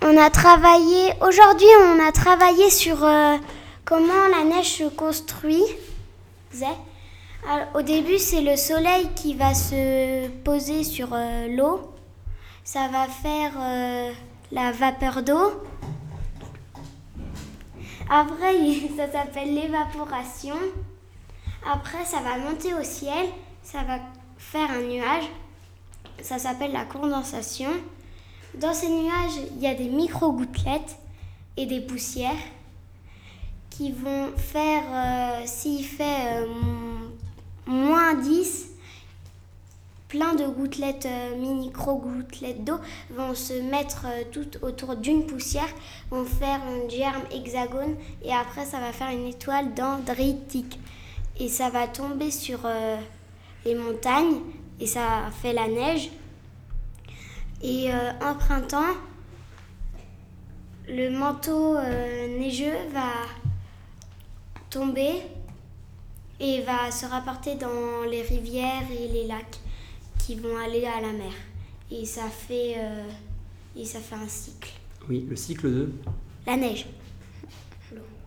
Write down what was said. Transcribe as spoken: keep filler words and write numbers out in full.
On a travaillé, aujourd'hui on a travaillé sur euh, comment la neige se construit. Alors, au début c'est le soleil qui va se poser sur euh, l'eau. Ça va faire euh, la vapeur d'eau. Après ça s'appelle l'évaporation. Après ça va monter au ciel. Ça va faire un nuage. Ça s'appelle la condensation. Dans ces nuages, il y a des micro-gouttelettes et des poussières qui vont faire, euh, s'il fait euh, moins dix, plein de gouttelettes, euh, micro-gouttelettes d'eau vont se mettre euh, tout autour d'une poussière, vont faire un germe hexagone et après ça va faire une étoile dendritique. Et ça va tomber sur euh, les montagnes et ça fait la neige. Et euh, en printemps, le manteau euh, neigeux va tomber et va se rapporter dans les rivières et les lacs qui vont aller à la mer. Et ça fait, euh, et ça fait un cycle. Oui, le cycle de la neige. L'eau.